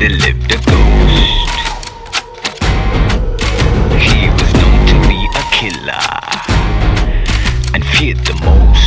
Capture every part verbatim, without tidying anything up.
there lived a ghost. He was known to be a killer and feared the most.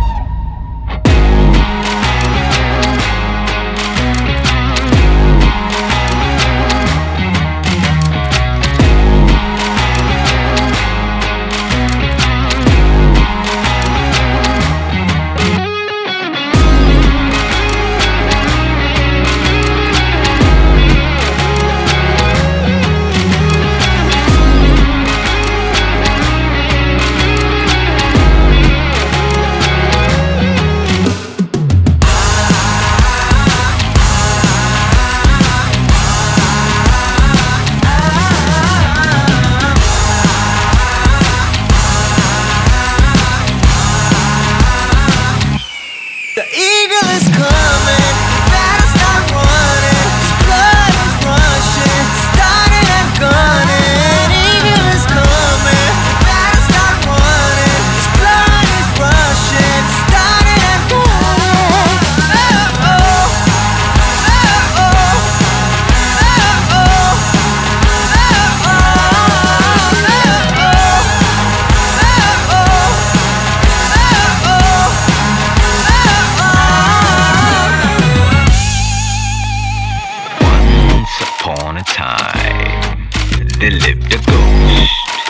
The eagle is coming, better start running. His blood is rushing, starting and gunning. Eagle is coming, better start running. His blood is rushing, starting and gunning. Oh oh, oh oh, oh oh, oh oh, oh oh, oh oh. Once upon a time, there lived a ghost.